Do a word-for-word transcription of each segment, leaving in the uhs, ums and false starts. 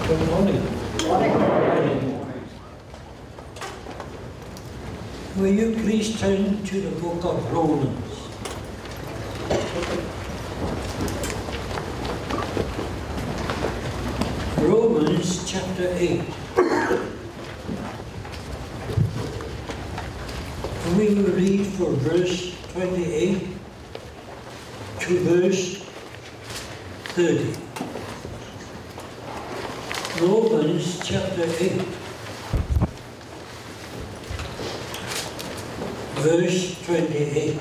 Good morning. Will you please turn to the book of Romans? Romans chapter eight. We will read from verse twenty-eight to verse thirty. Romans chapter eight, verse twenty-eight.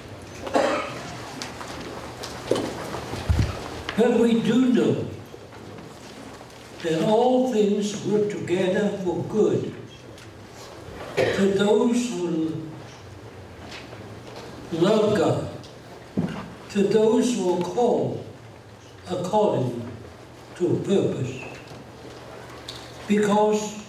But we do know that all things work together for good to those who love God, to those who are called according to purpose. Because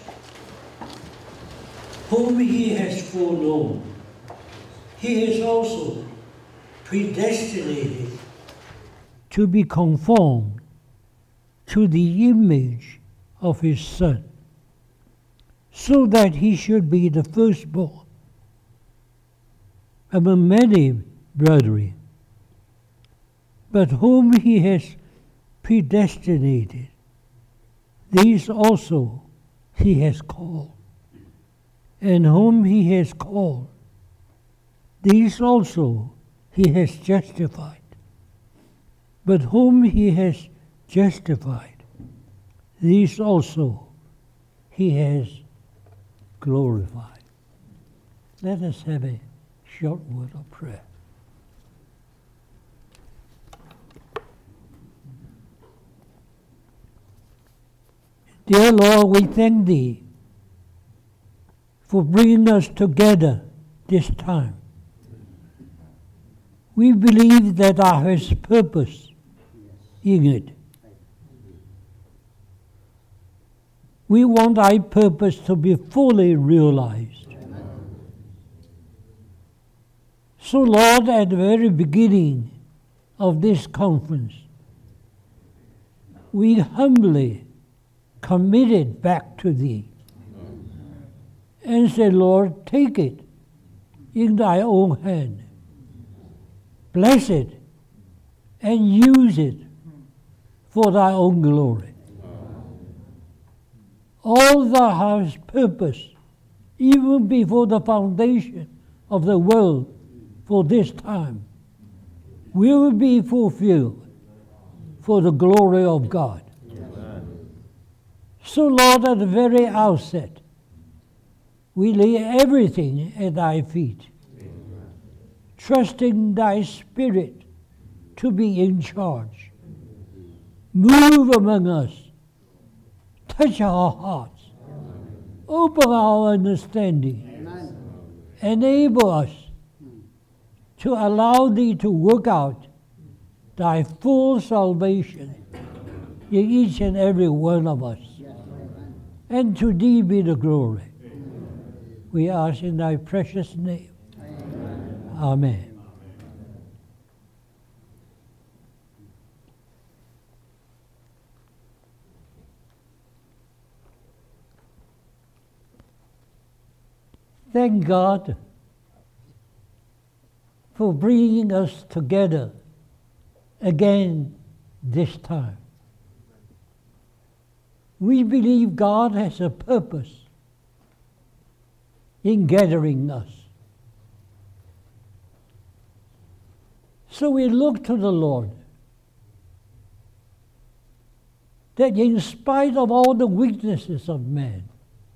whom he has foreknown, he has also predestinated to be conformed to the image of his Son, so that he should be the firstborn among many brethren. But whom he has predestinated, these also he has called. And whom he has called, these also he has justified. But whom he has justified, these also he has glorified. Let us have a short word of prayer. Dear Lord, we thank Thee for bringing us together this time. We believe that Thou hast purpose in it. We want Thy purpose to be fully realized. Amen. So, Lord, at the very beginning of this conference, we humbly commit it back to Thee and say, Lord, take it in Thy own hand. Bless it and use it for Thy own glory. All Thou hast purpose, even before the foundation of the world for this time, will be fulfilled for the glory of God. Amen. So, Lord, at the very outset, we lay everything at Thy feet, Amen. Trusting Thy Spirit to be in charge. Move among us. Touch our hearts. Amen. Open our understanding. Amen. Enable us to allow Thee to work out Thy full salvation in each and every one of us. And to Thee be the glory. Amen. We ask in Thy precious name. Amen. Amen. Thank God for bringing us together again this time. We believe God has a purpose in gathering us. So we look to the Lord, that in spite of all the weaknesses of man,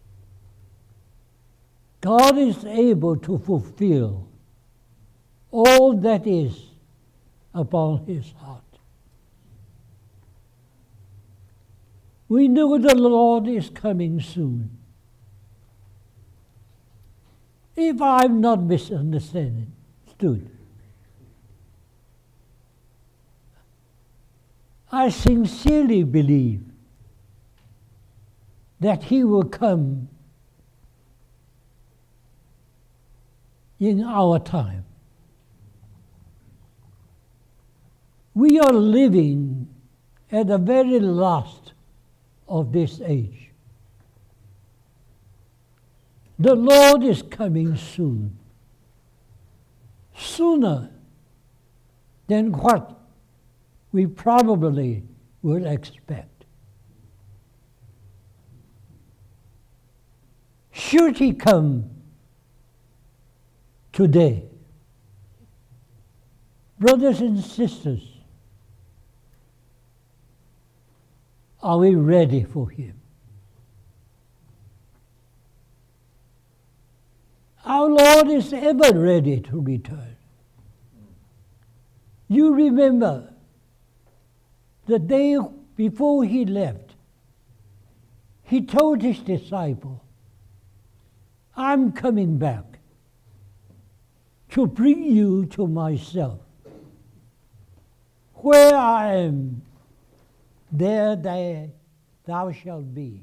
God is able to fulfill all that is upon His heart. We know the Lord is coming soon. If I'm not misunderstanding, stood, I sincerely believe that He will come in our time. We are living at the very last of this age. The Lord is coming soon, sooner than what we probably would expect. Should he come today, brothers and sisters, are we ready for him? Our Lord is ever ready to return. You remember the day before he left, he told his disciple, I'm coming back to bring you to myself. Where I am, there they, thou shalt be.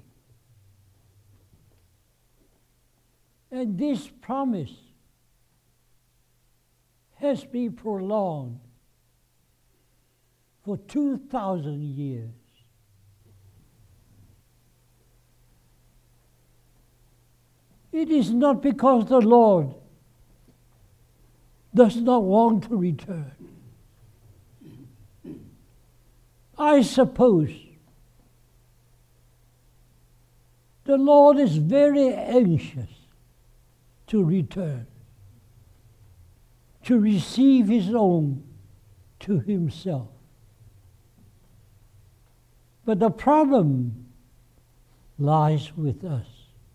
And this promise has been prolonged for two thousand years. It is not because the Lord does not want to return. I suppose the Lord is very anxious to return, to receive his own to himself. But the problem lies with us.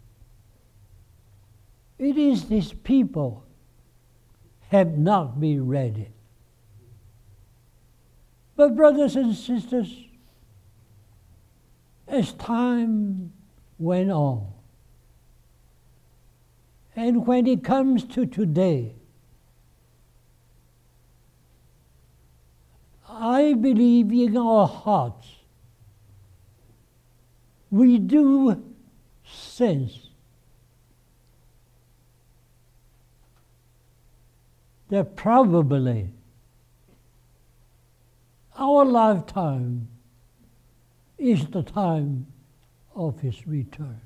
It is these people have not been ready. But brothers and sisters, as time went on, and when it comes to today, I believe in our hearts we do sense that probably our lifetime is the time of his return.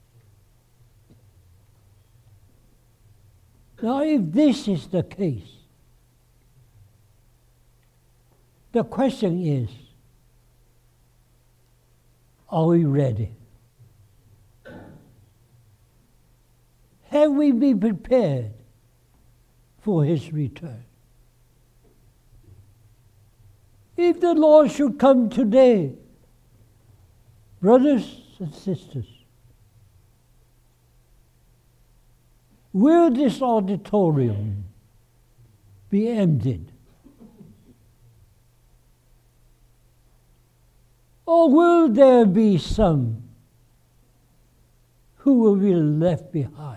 Now, if this is the case, the question is, are we ready? Have we been prepared for his return? If the Lord should come today, brothers and sisters, will this auditorium be emptied? Or will there be some who will be left behind?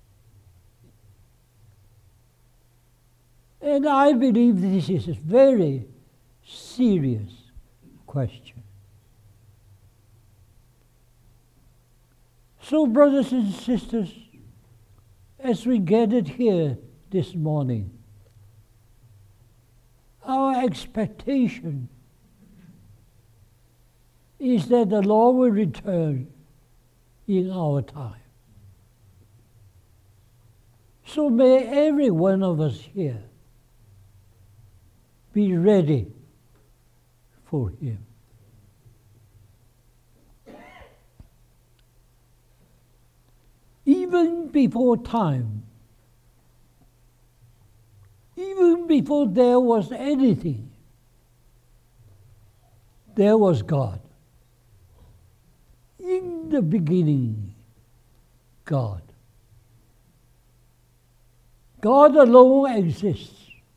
And I believe this is a very serious question. So, brothers and sisters, as we gathered here this morning, our expectation is that the Lord will return in our time. So may every one of us here be ready for him. Even before time, even before there was anything, there was God. In the beginning, God. God alone exists.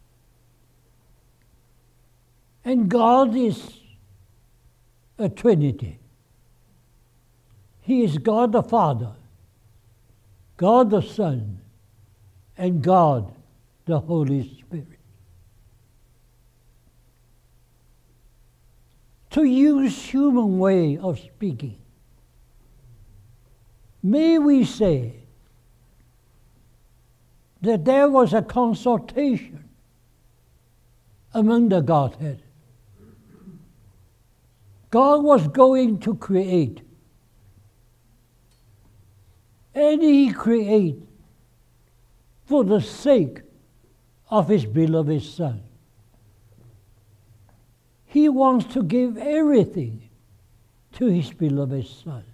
And God is a Trinity. He is God the Father, God the Son, and God the Holy Spirit. To use human way of speaking, may we say that there was a consultation among the Godhead. God was going to create And he creates for the sake of his beloved Son. He wants to give everything to his beloved Son.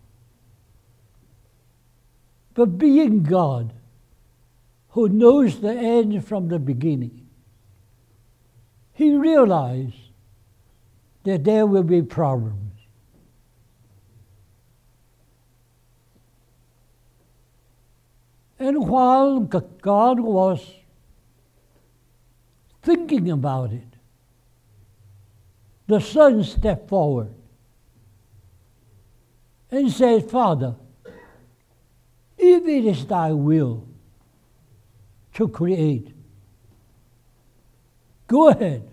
But being God, who knows the end from the beginning, he realized that there will be problems. And while God was thinking about it, the Son stepped forward and said, Father, if it is thy will to create, go ahead.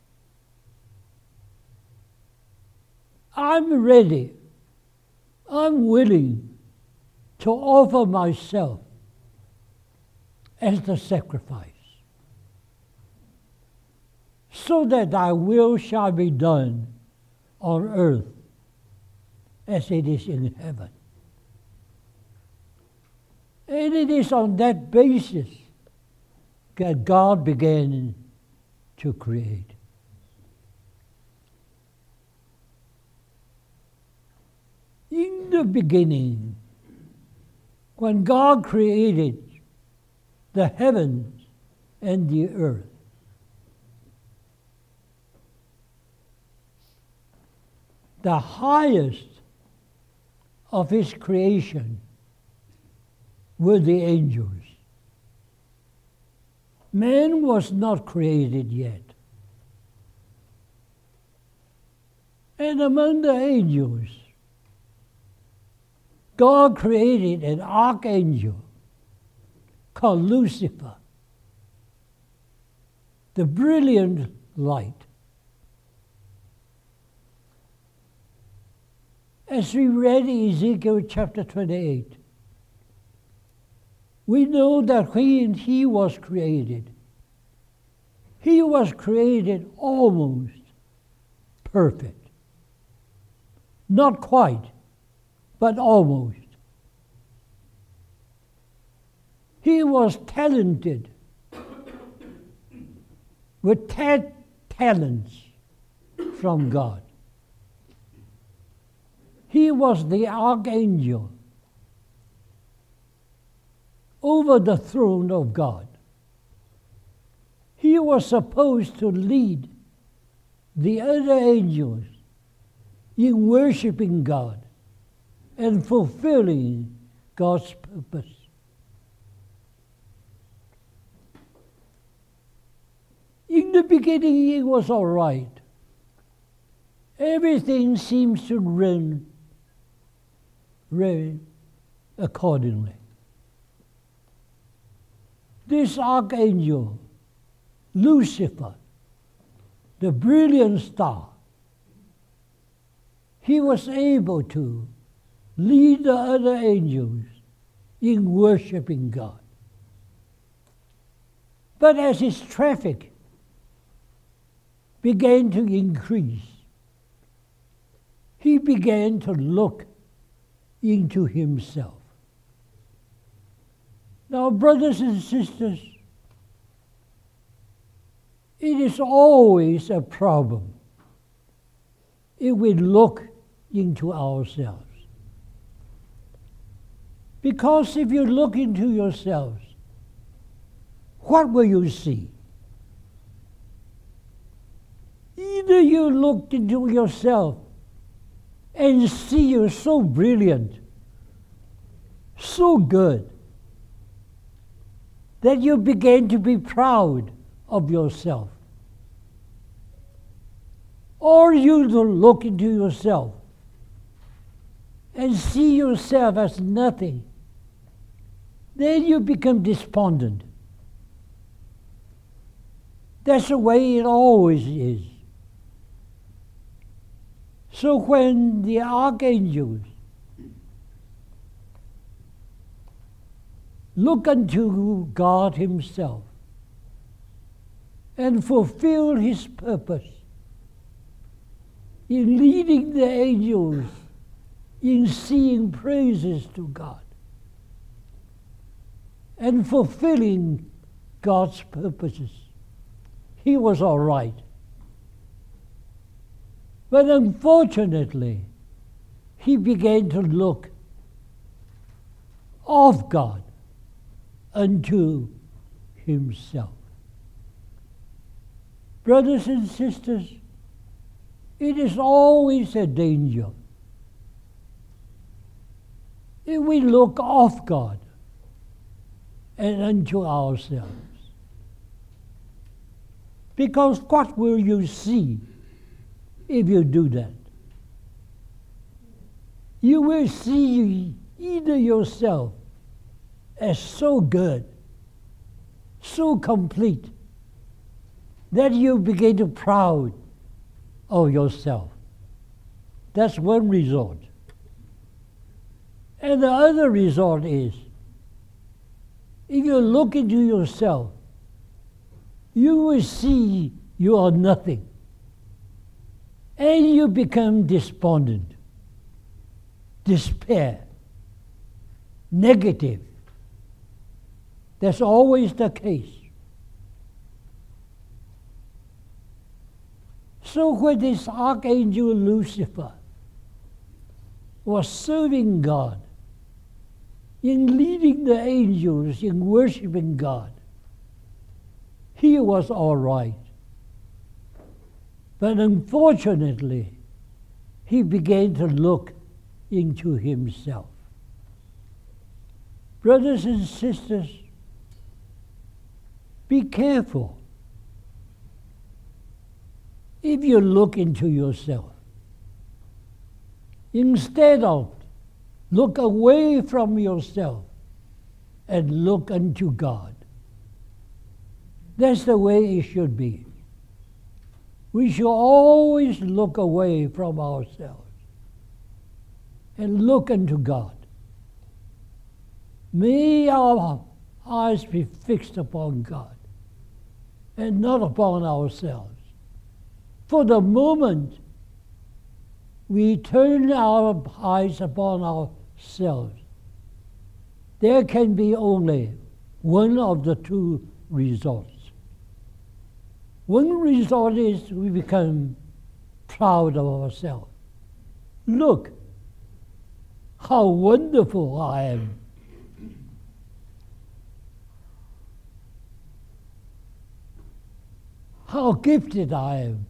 I'm ready. I'm willing to offer myself as the sacrifice, so that thy will shall be done on earth as it is in heaven. And it is on that basis that God began to create. In the beginning, when God created the heavens and the earth, the highest of his creation were the angels. Man was not created yet. And among the angels, God created an archangel called Lucifer, the brilliant light. As we read in Ezekiel chapter twenty-eight, we know that when he was created, he was created almost perfect. Not quite, but almost. He was talented with ten talents from God. He was the archangel over the throne of God. He was supposed to lead the other angels in worshiping God and fulfilling God's purpose. In the beginning, it was all right. Everything seems to run, run accordingly. This archangel, Lucifer, the brilliant star, he was able to lead the other angels in worshiping God. But as his traffic began to increase, he began to look into himself. Now, brothers and sisters, it is always a problem if we look into ourselves. Because if you look into yourselves, what will you see? Either you look into yourself and see you're so brilliant, so good, that you begin to be proud of yourself. Or you to look into yourself and see yourself as nothing. Then you become despondent. That's the way it always is. So when the archangels look unto God himself and fulfill his purpose in leading the angels in singing praises to God, and fulfilling God's purposes. He was all right. But unfortunately, he began to look of God unto himself. Brothers and sisters, it is always a danger if we look off God and unto ourselves. Because what will you see if you do that? You will see either yourself as so good, so complete, that you begin to proud of yourself. That's one result. And the other result is, if you look into yourself, you will see you are nothing. And you become despondent, despair, negative. That's always the case. So when this archangel Lucifer was serving God, in leading the angels in worshiping God, he was all right. But unfortunately, he began to look into himself. Brothers and sisters, be careful. If you look into yourself, instead of look away from yourself and look unto God. That's the way it should be. We should always look away from ourselves and look unto God. May our eyes be fixed upon God and not upon ourselves. For the moment we turn our eyes upon ourselves, there can be only one of the two results. One result is we become proud of ourselves. Look how wonderful I am. How gifted I am.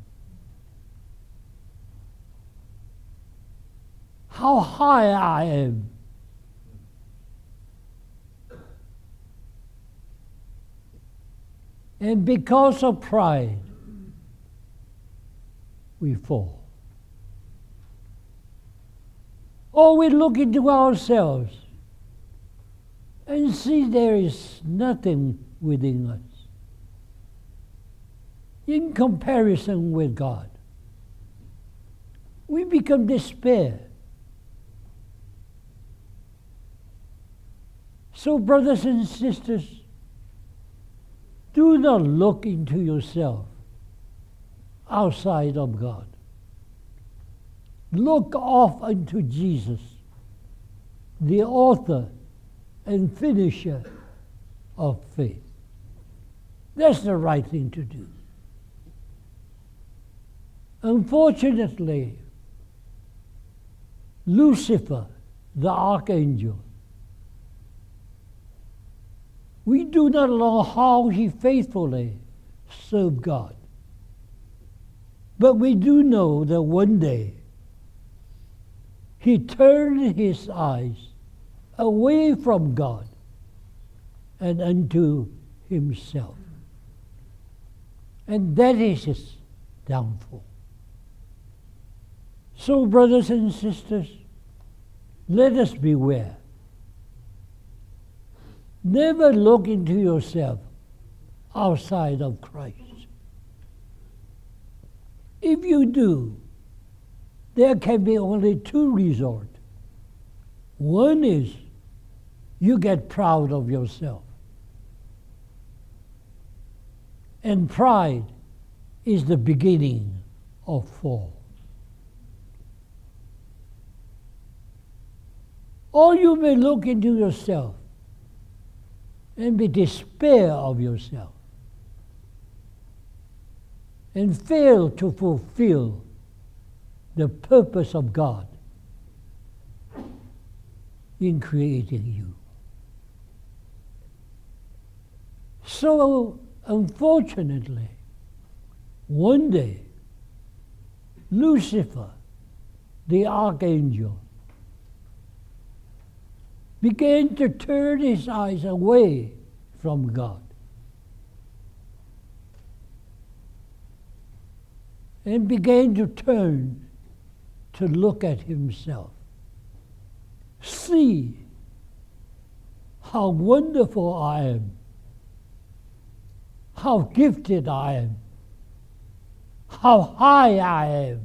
How high I am. And because of pride, we fall. Or we look into ourselves and see there is nothing within us in comparison with God. We become despair. So, brothers and sisters, do not look into yourself outside of God. Look off unto Jesus, the author and finisher of faith. That's the right thing to do. Unfortunately, Lucifer, the archangel, we do not know how he faithfully served God. But we do know that one day he turned his eyes away from God and unto himself. And that is his downfall. So, brothers and sisters, let us beware. Never look into yourself outside of Christ. If you do, there can be only two results. One is you get proud of yourself. And pride is the beginning of fall. Or you may look into yourself and be despair of yourself and fail to fulfill the purpose of God in creating you. So, unfortunately, one day, Lucifer, the archangel, began to turn his eyes away from God and began to turn to look at himself. See how wonderful I am, how gifted I am, how high I am.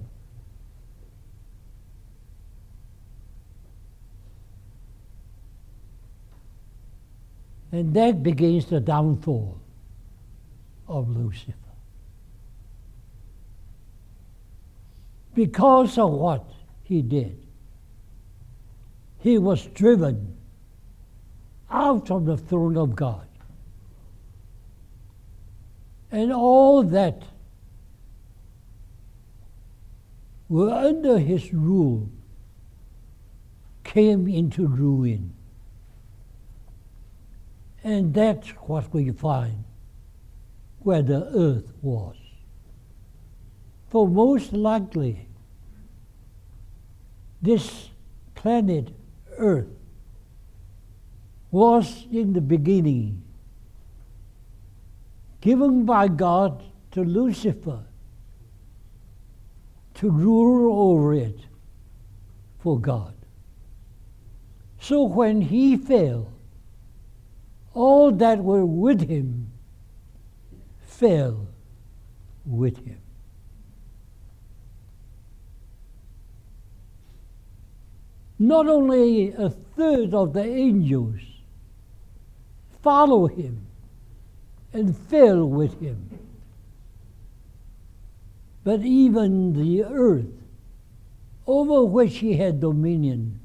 And that begins the downfall of Lucifer. Because of what he did, he was driven out of the throne of God. And all that were under his rule came into ruin. And that's what we find where the earth was. For most likely, this planet Earth was in the beginning given by God to Lucifer to rule over it for God. So when he fell, all that were with him fell with him. Not only a third of the angels follow him and fell with him, but even the earth over which he had dominion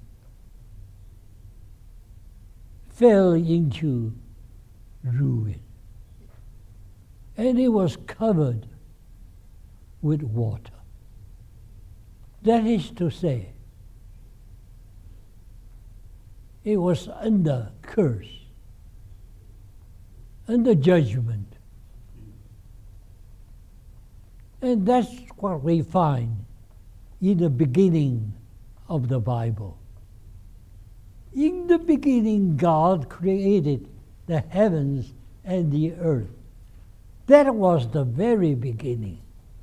fell into ruin, and it was covered with water. That is to say, it was under curse, under judgment. And that's what we find in the beginning of the Bible. In the beginning, God created the heavens and the earth. That was the very beginning.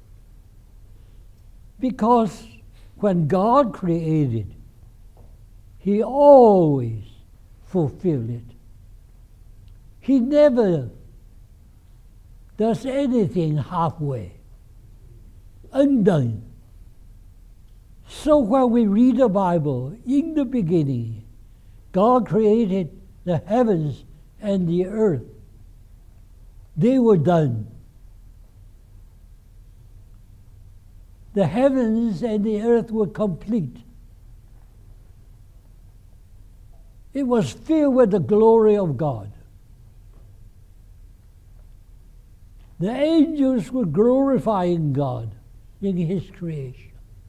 Because when God created, he always fulfilled it. He never does anything halfway, undone. So when we read the Bible, in the beginning, God created the heavens and the earth. They were done. The heavens and the earth were complete. It was filled with the glory of God. The angels were glorifying God in his creation.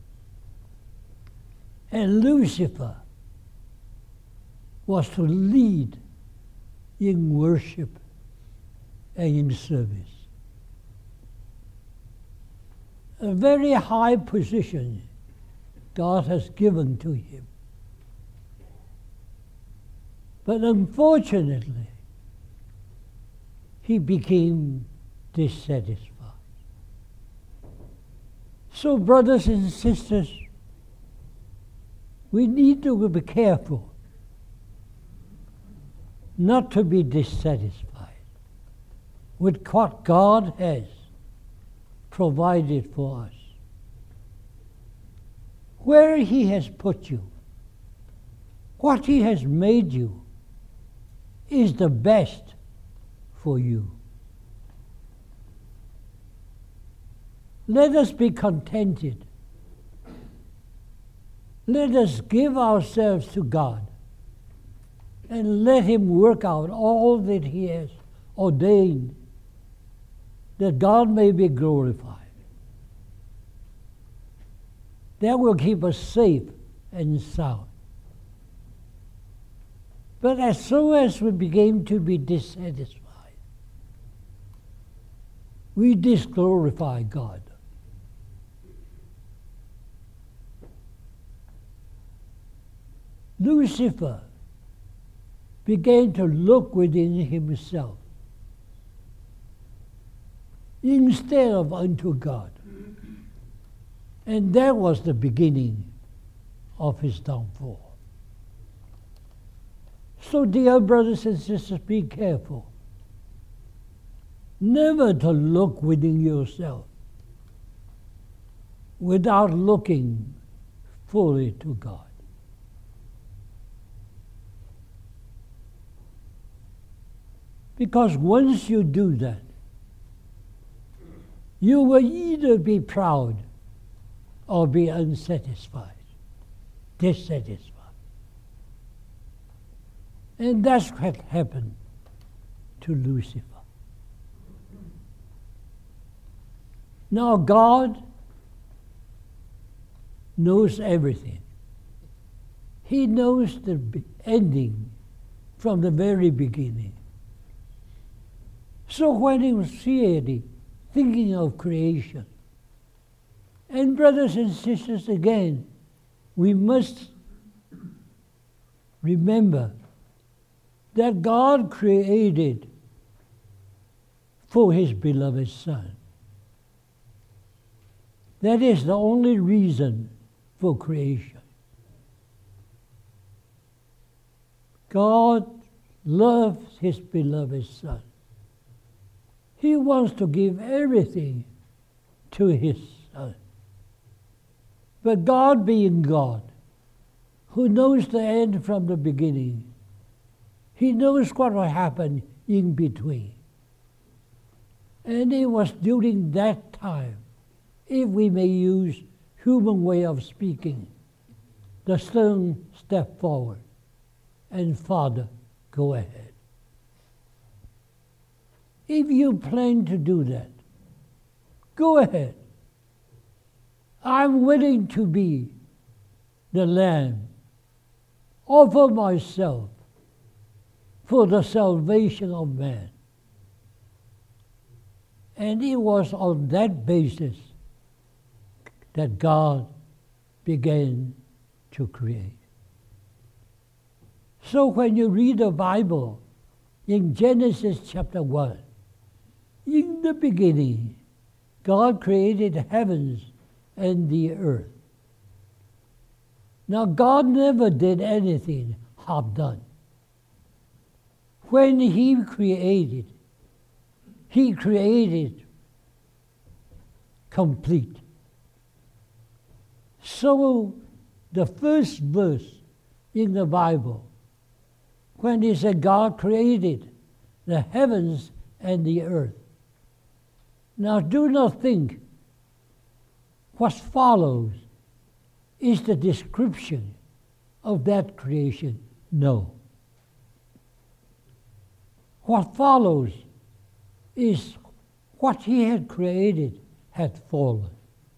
And Lucifer was to lead in worship and in service. A very high position God has given to him. But unfortunately, he became dissatisfied. So, brothers and sisters, we need to be careful not to be dissatisfied with what God has provided for us. Where he has put you, what he has made you, is the best for you. Let us be contented. Let us give ourselves to God and let him work out all that he has ordained, that God may be glorified. That will keep us safe and sound. But as soon as we begin to be dissatisfied, we disglorify God. Lucifer began to look within himself instead of unto God. And that was the beginning of his downfall. So, dear brothers and sisters, be careful never to look within yourself without looking fully to God. Because once you do that, you will either be proud or be unsatisfied, dissatisfied. And that's what happened to Lucifer. Now God knows everything. He knows the ending from the very beginning. So when he was creating, thinking of creation, and brothers and sisters, again, we must remember that God created for his beloved Son. That is the only reason for creation. God loves his beloved Son. He wants to give everything to his Son. But God being God, who knows the end from the beginning, he knows what will happen in between. And it was during that time, if we may use human way of speaking, the Son stepped forward and Father, go ahead. If you plan to do that, go ahead. I'm willing to be the Lamb, offer myself for the salvation of man. And it was on that basis that God began to create. So when you read the Bible in Genesis chapter one, in the beginning, God created the heavens and the earth. Now, God never did anything half done. When he created, he created complete. So, the first verse in the Bible, when he said God created the heavens and the earth. Now, do not think what follows is the description of that creation. No. What follows is what he had created had fallen.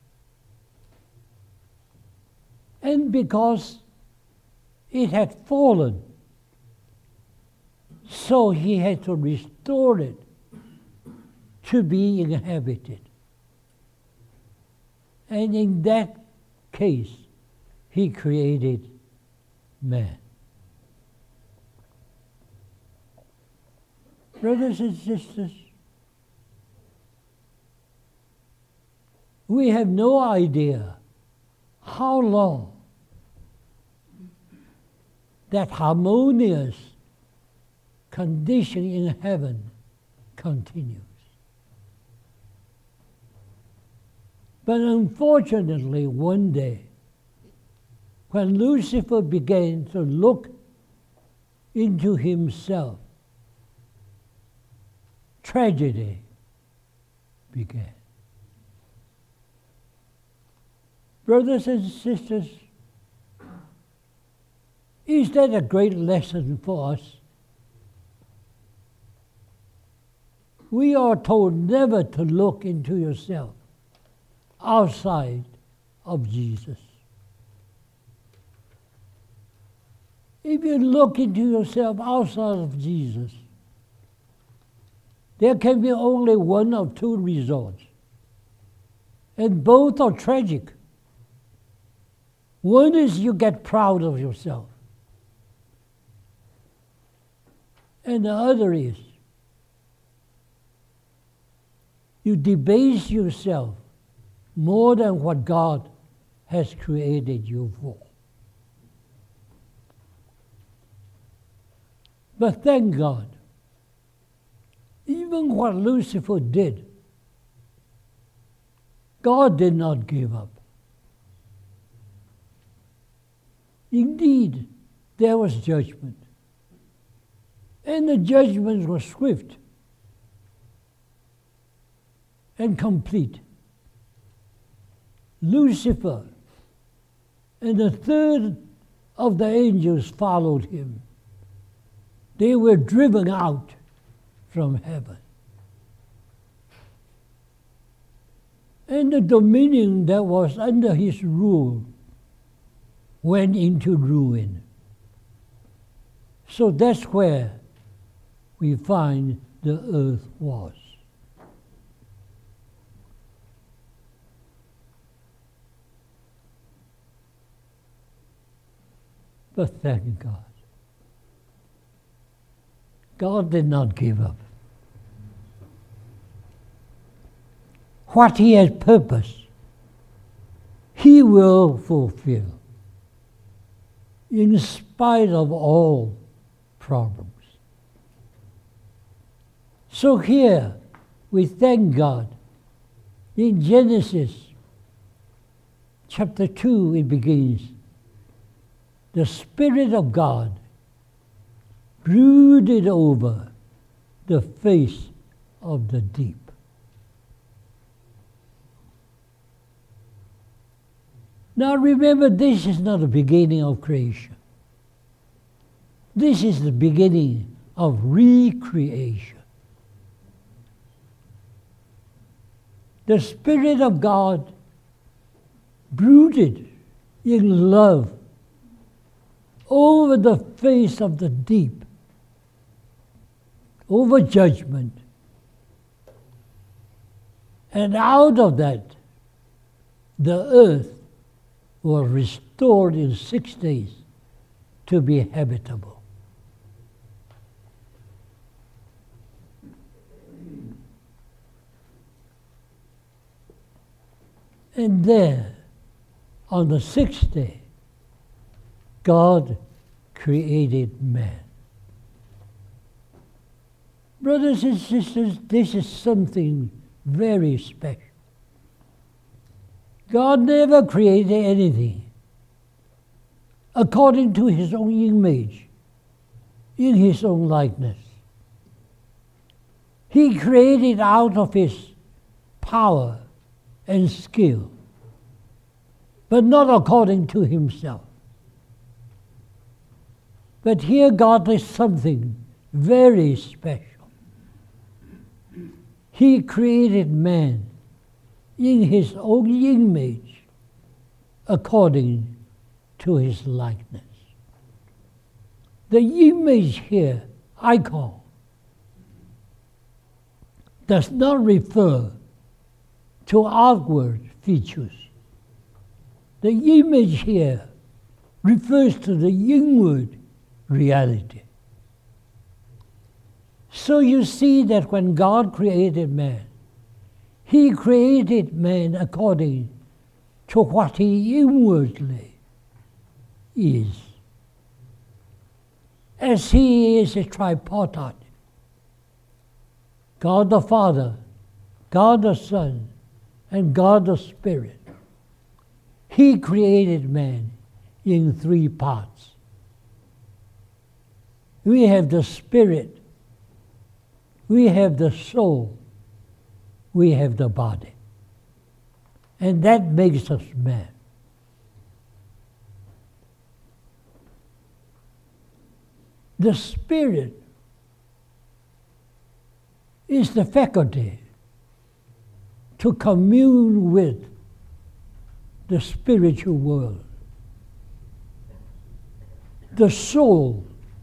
And because it had fallen, so he had to restore it to be inhabited. And in that case, he created man. Brothers and sisters, we have no idea how long that harmonious condition in heaven continues. But unfortunately, one day, when Lucifer began to look into himself, tragedy began. Brothers and sisters, Is that a great lesson for us? We are told never to look into yourself outside of Jesus. If you look into yourself outside of Jesus, there can be only one of two results, and both are tragic. One is you get proud of yourself, and the other is you debase yourself more than what God has created you for. But thank God, even what Lucifer did, God did not give up. Indeed, there was judgment. And the judgment was swift and complete. Lucifer and a third of the angels followed him. They were driven out from heaven. And the dominion that was under his rule went into ruin. So that's where we find the earth was. But thank God, God did not give up. What he has purposed, he will fulfill, in spite of all problems. So here, we thank God. In Genesis chapter two, it begins, the Spirit of God brooded over the face of the deep. Now remember, this is not the beginning of creation. This is the beginning of recreation. The Spirit of God brooded in love over the face of the deep, over judgment. And out of that, the earth was restored in six days to be habitable. And there, on the sixth day, God created man. Brothers and sisters, this is something very special. God never created anything according to his own image, in his own likeness. He created out of his power and skill, but not according to himself. But here God does something very special. He created man in his own image, according to his likeness. The image here, icon, does not refer to outward features. The image here refers to the inward reality. So you see that when God created man, he created man according to what he inwardly is. As he is a tripartite, God the Father, God the Son, and God the Spirit, he created man in three parts. We have the spirit, we have the soul, we have the body. And that makes us man. The Spirit is the faculty to commune with the spiritual world. The soul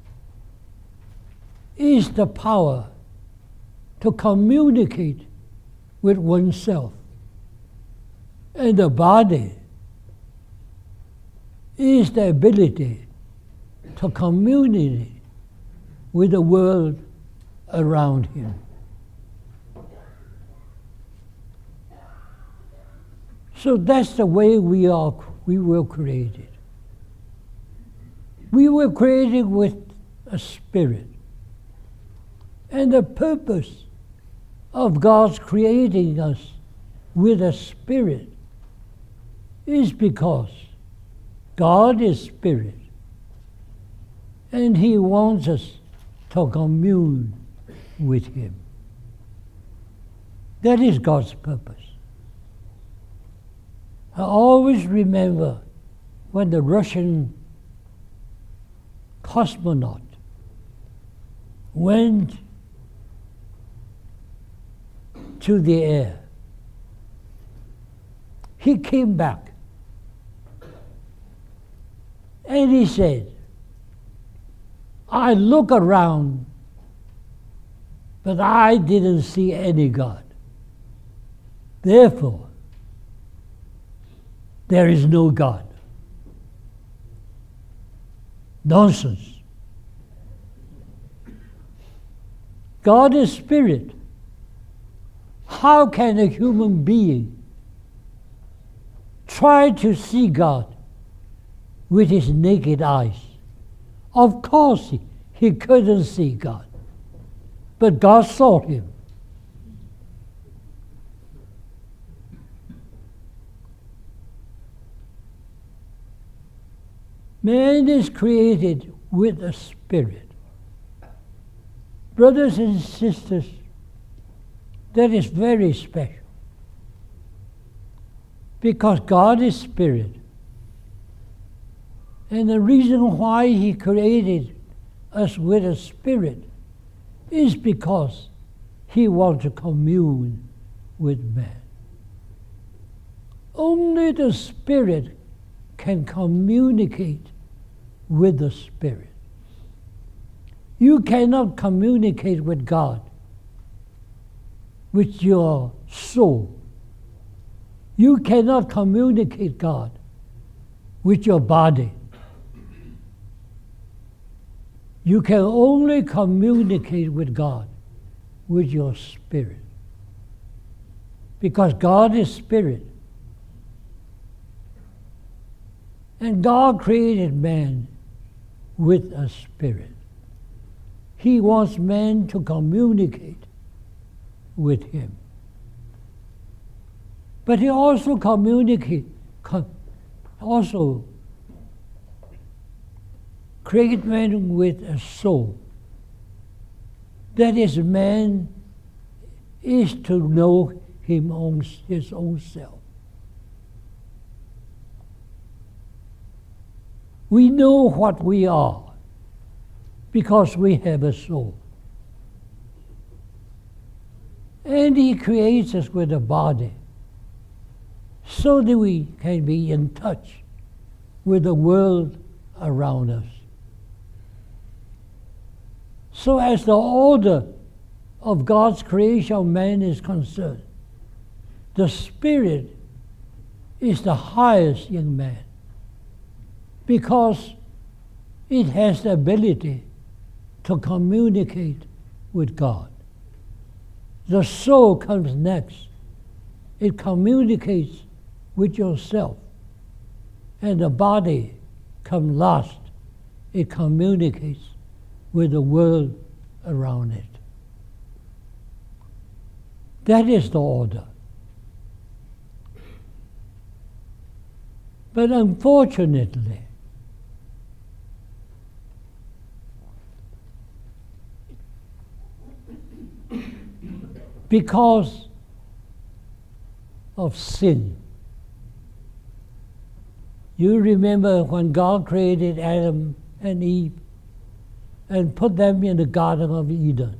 is the power to communicate with oneself. And the body is the ability to communicate with the world around him. So that's the way we are. We were created. We were created with a spirit. And the purpose of God's creating us with a spirit is because God is spirit. And he wants us to commune with him. That is God's purpose. I always remember when the Russian cosmonaut went to the air. He came back and he said, I look around, but I didn't see any God. Therefore, there is no God. Nonsense. God is spirit. How can a human being try to see God with his naked eyes? Of course, he, he couldn't see God, but God saw him. Man is created with a spirit. Brothers and sisters, that is very special. Because God is spirit. And the reason why he created us with a spirit is because he wants to commune with man. Only the spirit can communicate with the spirit. You cannot communicate with God with your soul. You cannot communicate God with your body. You can only communicate with God with your spirit. Because God is spirit. And God created man with a spirit. He wants man to communicate with him. But he also communicate, com, also create man with a soul. That is, man is to know him own, his own self. We know what we are because we have a soul. And he creates us with a body so that we can be in touch with the world around us. So as the order of God's creation of man is concerned, the spirit is the highest in man because it has the ability to communicate with God. The soul comes next. It communicates with yourself. And the body comes last. It communicates with the world around it. That is the order. But unfortunately, because of sin. You remember when God created Adam and Eve, and put them in the Garden of Eden.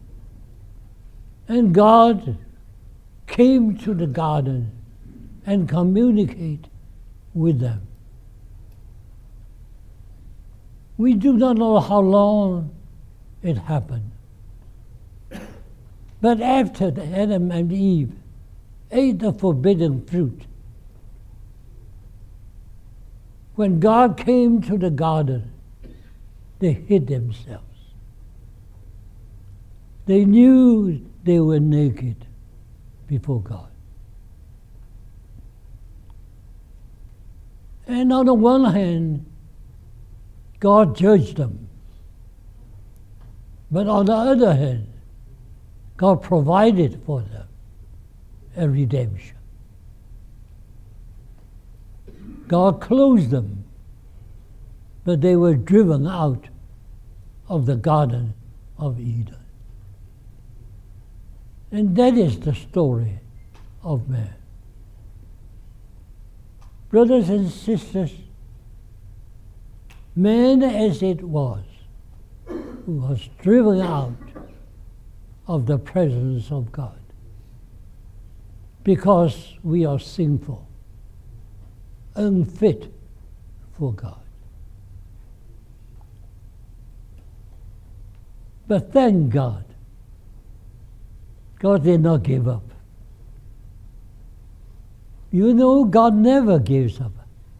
And God came to the garden and communicated with them. We do not know how long it happened. But after Adam and Eve ate the forbidden fruit, when God came to the garden, they hid themselves. They knew they were naked before God. And on the one hand, God judged them. But on the other hand, God provided for them a redemption. God closed them, but they were driven out of the Garden of Eden. And that is the story of man. Brothers and sisters, man as it was, was driven out of the presence of God because we are sinful, unfit for God. But thank God, God did not give up. You know, God never gives up.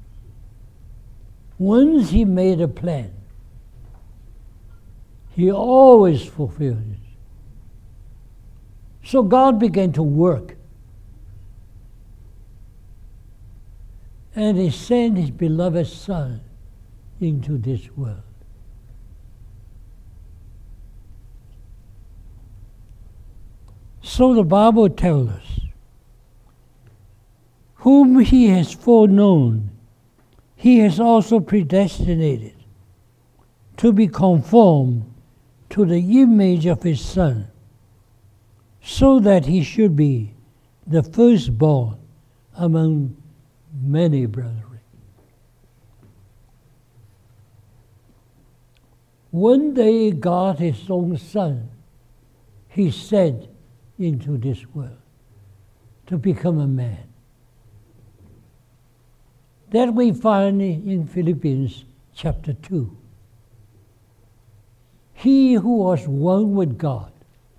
Once He made a plan, He always fulfills it. So God began to work. And He sent His beloved Son into this world. So the Bible tells us, whom He has foreknown, He has also predestinated to be conformed to the image of His Son, so that He should be the firstborn among many brethren. One day God, His own Son, He sent into this world to become a man. That we find in Philippians chapter two. He who was one with God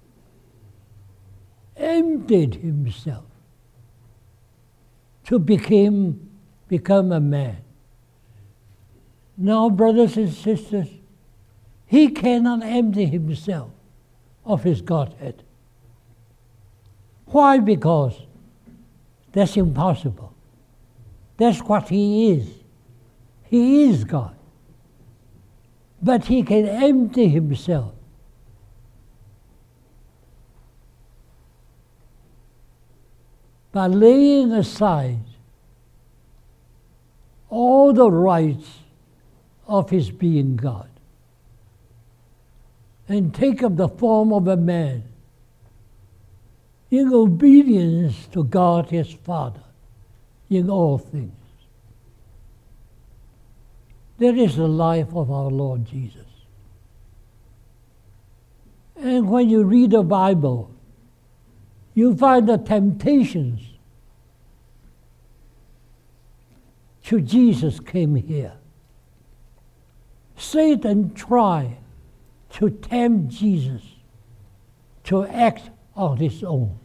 emptied Himself to become, become a man. Now, brothers and sisters, He cannot empty Himself of His Godhead. Why? Because that's impossible. That's what He is. He is God. But He can empty Himself by laying aside all the rights of His being God and take up the form of a man in obedience to God His Father in all things. That is the life of our Lord Jesus. And when you read the Bible, you find the temptations to Jesus came here. Satan tried to tempt Jesus to act on his own.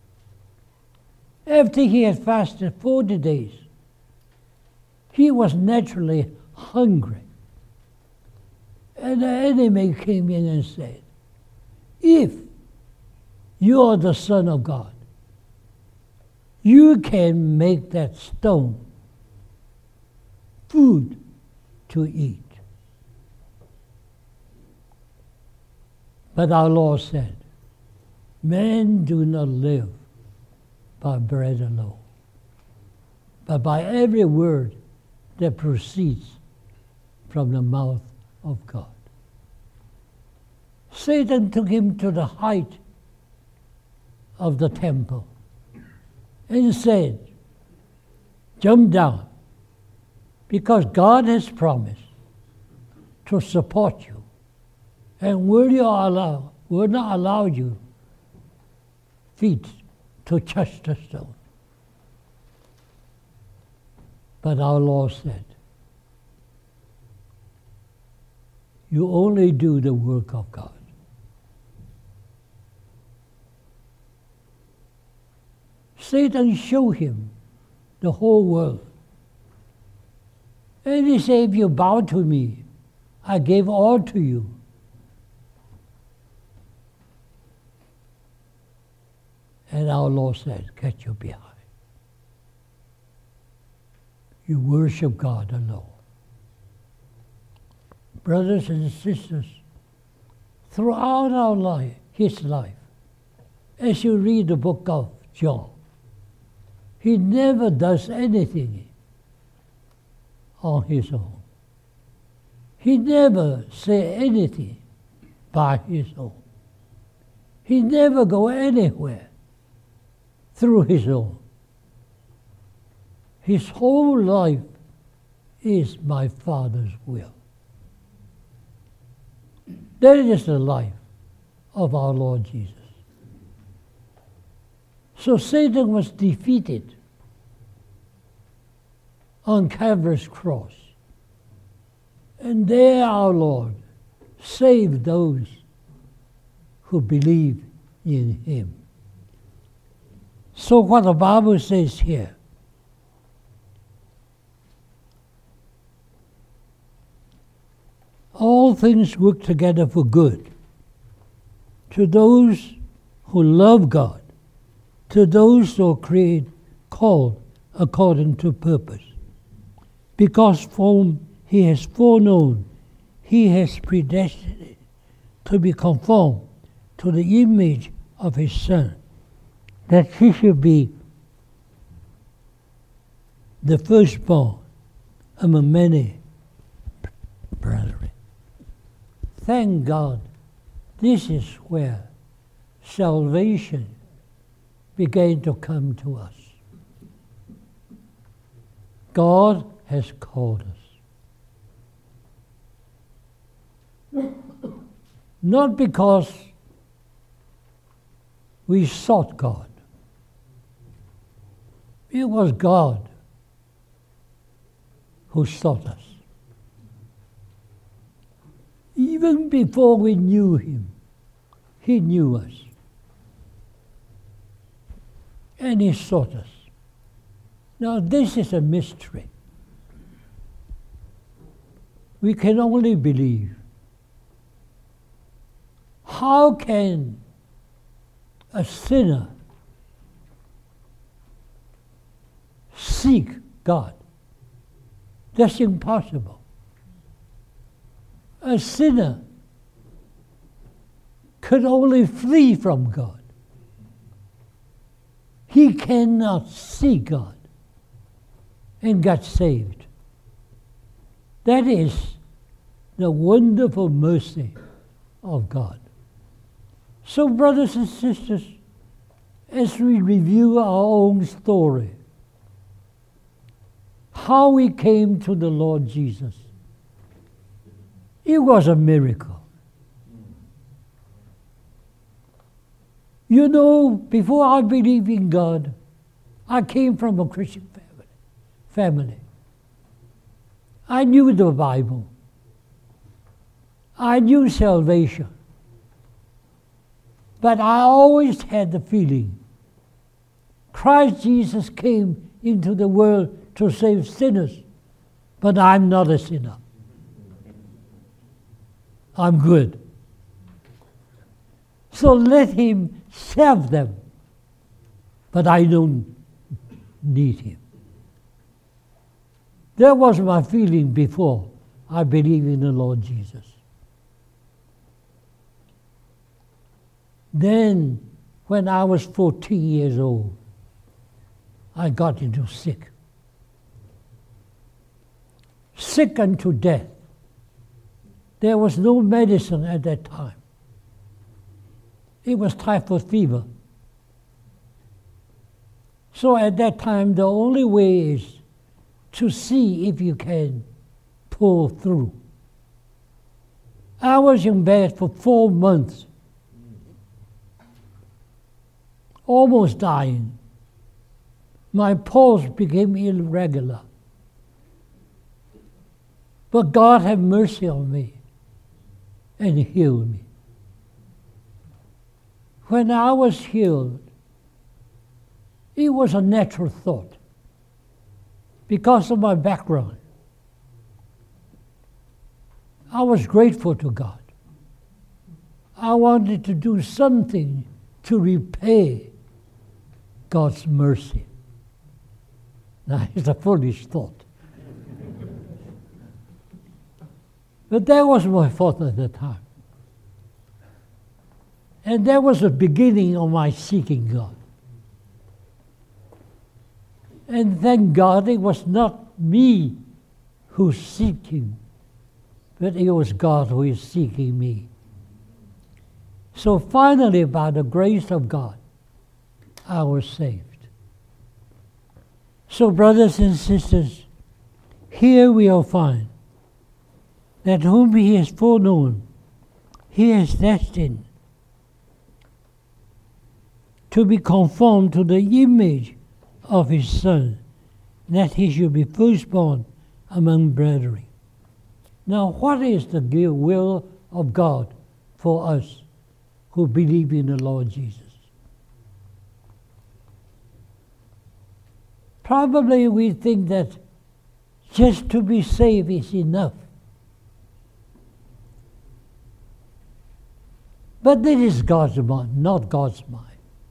After he had fasted forty days, he was naturally hungry. And the enemy came in and said, if you are the Son of God, you can make that stone food to eat. But our Lord said, men do not live by bread alone, but by every word that proceeds from the mouth of God. Satan took him to the height of the temple and said, jump down, because God has promised to support you and will you allow, will not allow you feet to touch the stone. But our Lord said, you only do the work of God. Satan showed him the whole world. And he said, if you bow to me, I gave all to you. And our Lord said, get you behind. You worship God alone. Brothers and sisters, throughout our life, his life, as you read the book of John, he never does anything on his own. He never say anything by his own. He never go anywhere through his own. His whole life is my Father's will. That is the life of our Lord Jesus. So Satan was defeated on Calvary's cross. And there our Lord saved those who believe in him. So what the Bible says here, all things work together for good to those who love God, to those who are created, called according to purpose. Because whom he has foreknown, he has predestined to be conformed to the image of his Son, that he should be the firstborn among many brethren. Thank God, this is where salvation began to come to us. God has called us. Not because we sought God. It was God who sought us. Even before we knew him, he knew us. And he sought us. Now this is a mystery. We can only believe. How can a sinner seek God? That's impossible. A sinner could only flee from God. He cannot see God and got saved. That is the wonderful mercy of God. So, brothers and sisters, as we review our own story, how we came to the Lord Jesus, it was a miracle. You know, before I believed in God, I came from a Christian family. family. I knew the Bible. I knew salvation. But I always had the feeling Christ Jesus came into the world to save sinners, but I'm not a sinner. I'm good. So let him save them, but I don't need him. That was my feeling before I believed in the Lord Jesus. Then, when I was fourteen years old, I got into sick. Sick unto death. There was no medicine at that time. It was typhoid fever. So at that time, the only way is to see if you can pull through. I I was in bed for four months, almost dying. My pulse became irregular. But God had mercy on me and healed me. When I was healed, it was a natural thought because of my background. I was grateful to God. I wanted to do something to repay God's mercy. Now, it's a foolish thought. But that was my thought at the time. And that was the beginning of my seeking God. And thank God it was not me who seeked Him, but it was God who is seeking me. So finally, by the grace of God, I was saved. So brothers and sisters, here we will find that whom He has foreknown, He has destined to be conformed to the image of His Son, that He should be firstborn among brethren. Now, what is the will of God for us who believe in the Lord Jesus? Probably we think that just to be saved is enough. But that is God's mind, not God's mind.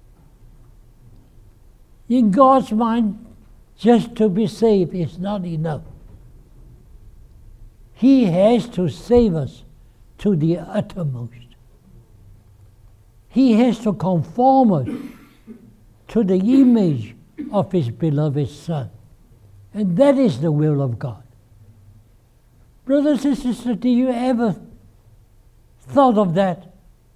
In God's mind, just to be saved is not enough. He has to save us to the uttermost. He has to conform us to the image of His beloved Son. And that is the will of God. Brothers and sisters, do you ever thought of that?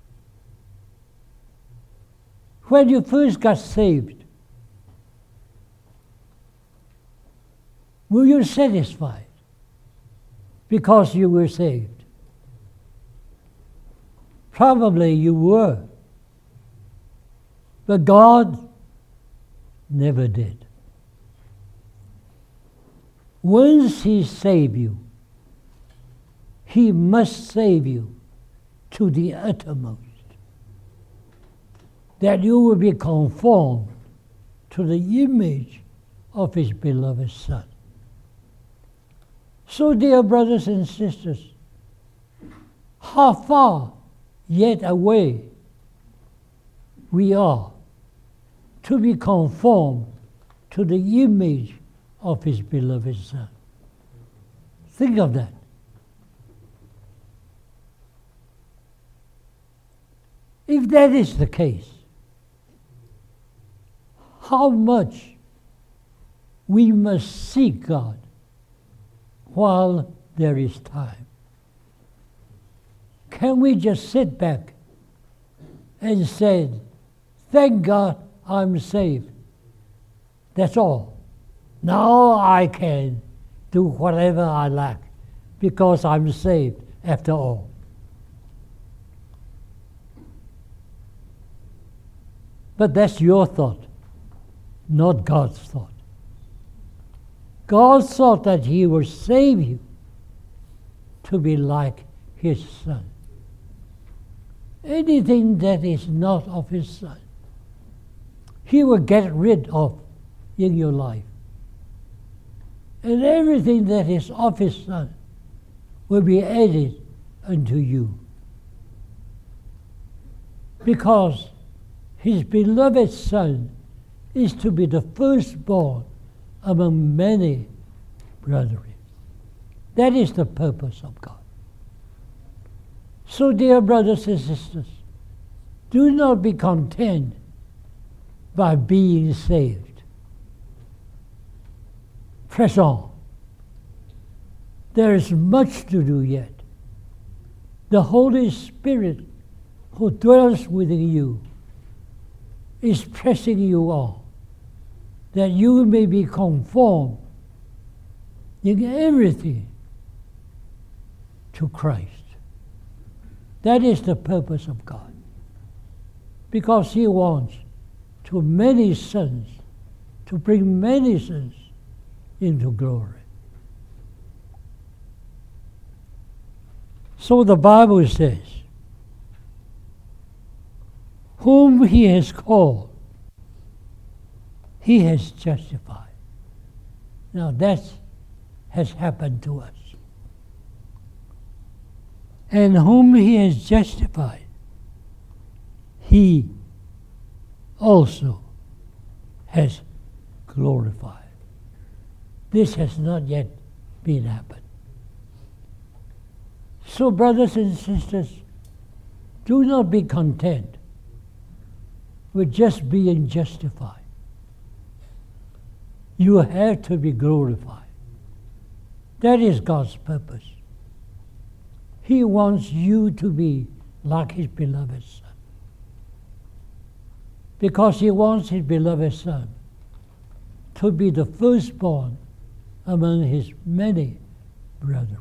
When you first got saved, were you satisfied because you were saved? Probably you were. But God never did. Once He saved you, He must save you to the uttermost, that you will be conformed to the image of His beloved Son. So, dear brothers and sisters, how far yet away we are to be conformed to the image of His beloved Son. Think of that. If that is the case, how much we must seek God while there is time. Can we just sit back and say, thank God I'm saved? That's all. Now I can do whatever I like because I'm saved after all. But that's your thought, not God's thought. God thought that He would save you to be like His Son. Anything that is not of His Son, He will get rid of in your life. And everything that is of His Son will be added unto you. Because His beloved Son is to be the firstborn among many brethren. That is the purpose of God. So, dear brothers and sisters, do not be content by being saved. Press on. There is much to do yet. The Holy Spirit who dwells within you is pressing you on, that you may be conformed in everything to Christ. That is the purpose of God. Because He wants to many sons, to bring many sons into glory. So the Bible says, whom He has called, He has justified. Now that has happened to us. And whom He has justified, He also has glorified. This has not yet been happened. So, brothers and sisters, do not be content with just being justified. You have to be glorified. That is God's purpose. He wants you to be like His beloved Son. Because He wants His beloved Son to be the firstborn among His many brethren.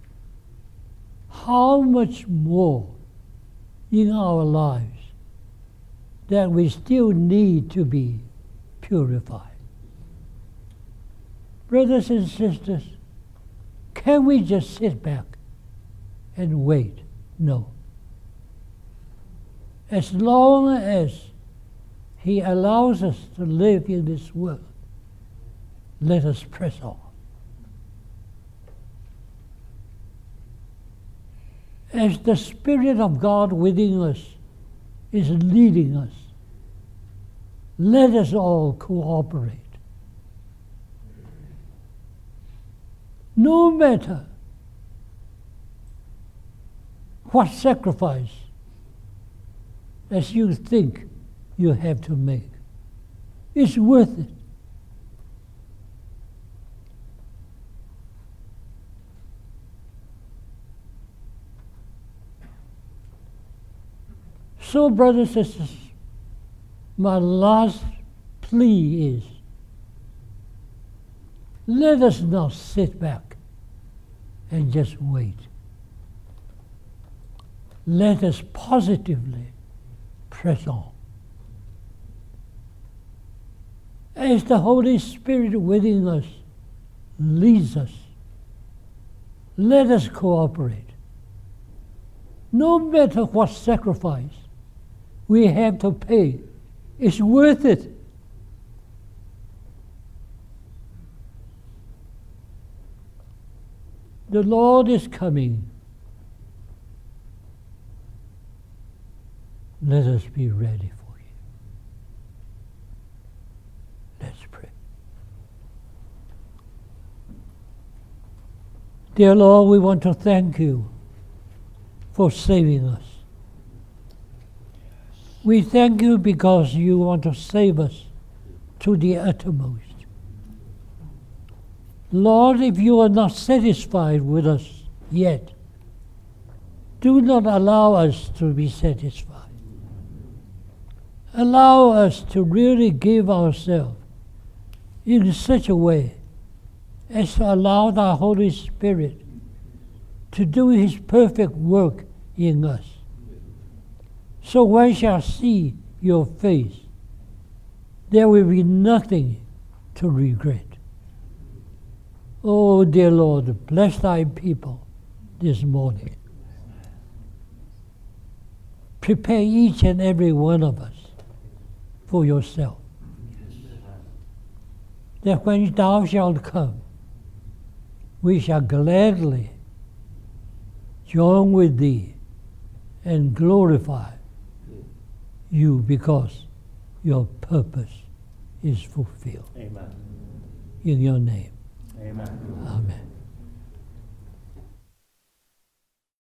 How much more in our lives that we still need to be purified. Brothers and sisters, can we just sit back and wait? No. As long as He allows us to live in this world, let us press on. As the Spirit of God within us is leading us, let us all cooperate. No matter what sacrifice as you think you have to make, it's worth it. So, brothers and sisters, my last plea is, let us not sit back and just wait. Let us positively press on. As the Holy Spirit within us leads us, let us cooperate. No matter what sacrifice we have to pay, it's worth it. The Lord is coming. Let us be ready for Him. Let's pray. Dear Lord, we want to thank You for saving us. We thank You because You want to save us to the uttermost. Lord, if You are not satisfied with us yet, do not allow us to be satisfied. Allow us to really give ourselves in such a way as to allow the Holy Spirit to do His perfect work in us. So one shall see Your face. There will be nothing to regret. Oh, dear Lord, bless Thy people this morning. Prepare each and every one of us for Yourself. That when Thou shalt come, we shall gladly join with Thee and glorify You because Your purpose is fulfilled. Amen. In Your name. Amen. Amen.